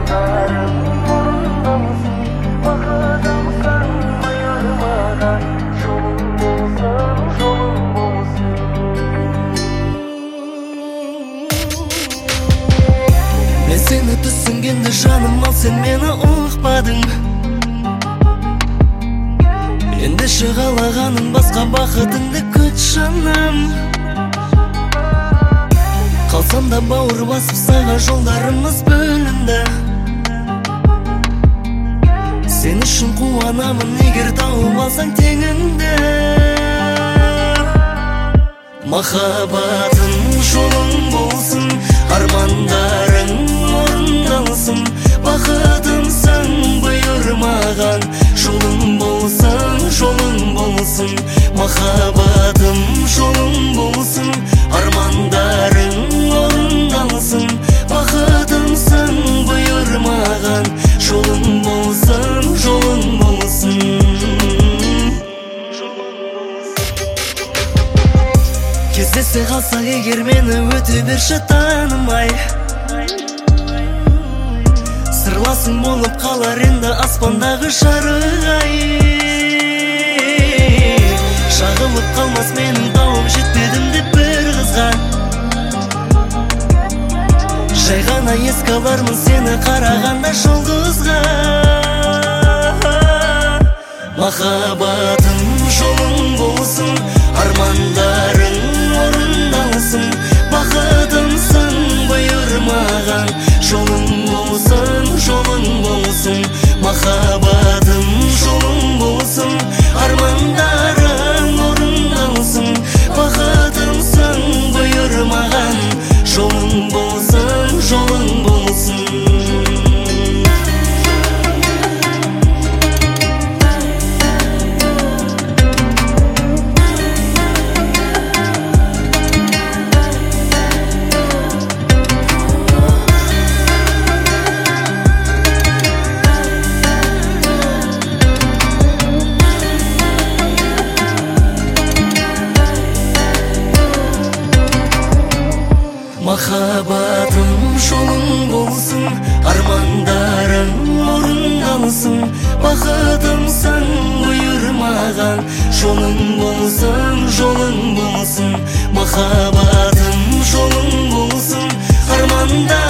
Мен сені түсінгенде жаным, ал сен мені ұқпадың. Ендеше қалағаның басқа бақытыңды күт жаным. Қалсам да бауыр басып саған жолдарымыз бөлінді. Сен үшін қуанамын егер тауып алсаң теңіңді. Махаббатым жолың болсын, армандарың орындалсын. Бақытымсың бұйырмаған, жолың болсын, жолың болсын. Махаббатым жолың болсын, армандарың орындалсын. Бақытымсың бұйырмаған, жолың болсын, жолың болсын. Кездесе қалсақ егер мені өте берші танымай. Сырласың болып қалар енді аспандағы жарық-ай. Шағылып қалмас менің тауым жетпедім деп бір қызға. Жай ғана еске алармын сені қарағанда жұлдызға. Махаббатым жолың болсын, армандарың орындалсын. Бақытымсың бұйырмаған, жолың болсын, жолың болсын. Махаббатым жолың болсын, армандарың орындалсын. Бақытымсың бұйырмаған, жолың болсын, жолың болсын. Махаббатым жолың болсын, армандарың орындалсын. Бақытымсың бұйырмаған, жолың болсын, жолың болсын. Махаббатым жолың болсын, армандарың